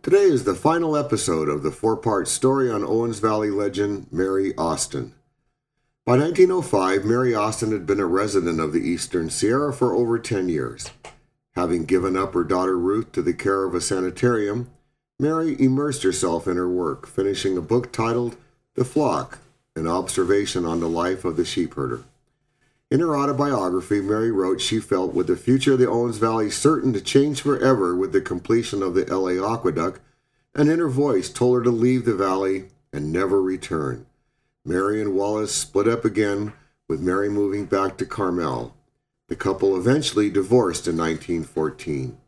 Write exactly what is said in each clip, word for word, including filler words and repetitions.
Today is the final episode of the four-part story on Owens Valley legend Mary Austin. By nineteen oh five, Mary Austin had been a resident of the Eastern Sierra for over ten years. Having given up her daughter Ruth to the care of a sanitarium, Mary immersed herself in her work, finishing a book titled The Flock, an observation on the life of the sheepherder. In her autobiography, Mary wrote she felt with the future of the Owens Valley certain to change forever with the completion of the L A Aqueduct, an inner voice told her to leave the valley and never return. Mary and Wallace split up again, with Mary moving back to Carmel. The couple eventually divorced in nineteen fourteen.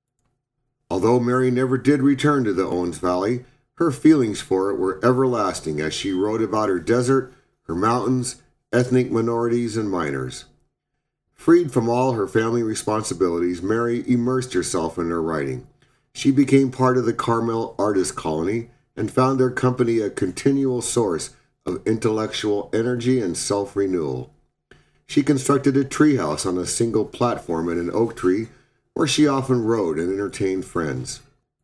Although Mary never did return to the Owens Valley, her feelings for it were everlasting as she wrote about her desert, her mountains, ethnic minorities, and miners. Freed from all her family responsibilities, Mary immersed herself in her writing. She became part of the Carmel Artist Colony and found their company a continual source of intellectual energy and self-renewal. She constructed a treehouse on a single platform in an oak tree where she often rode and entertained friends.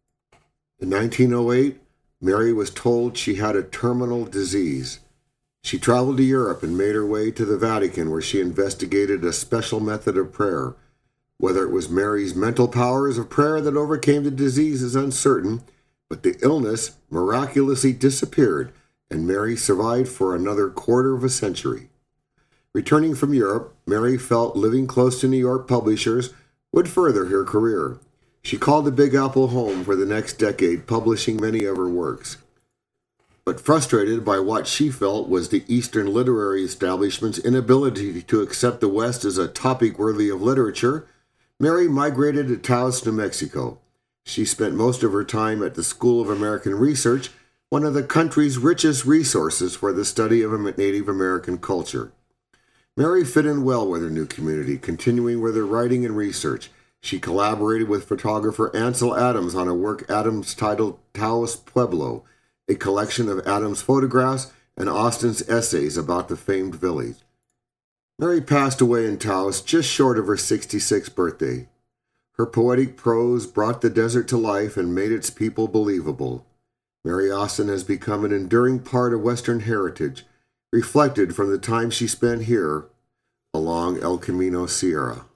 In nineteen oh eight, Mary was told she had a terminal disease. She traveled to Europe and made her way to the Vatican, where she investigated a special method of prayer. Whether it was Mary's mental powers of prayer that overcame the disease is uncertain, but the illness miraculously disappeared, and Mary survived for another quarter of a century. Returning from Europe, Mary felt living close to New York publishers would further her career. She called the Big Apple home for the next decade, publishing many of her works. But frustrated by what she felt was the Eastern literary establishment's inability to accept the West as a topic worthy of literature, Mary migrated to Taos, New Mexico. She spent most of her time at the School of American Research, one of the country's richest resources for the study of Native American culture. Mary fit in well with her new community, continuing with her writing and research. She collaborated with photographer Ansel Adams on a work Adams titled Taos Pueblo, a collection of Adams' photographs and Austin's essays about the famed village. Mary passed away in Taos just short of her sixty-sixth birthday. Her poetic prose brought the desert to life and made its people believable. Mary Austin has become an enduring part of Western heritage, reflected from the time she spent here along El Camino Sierra.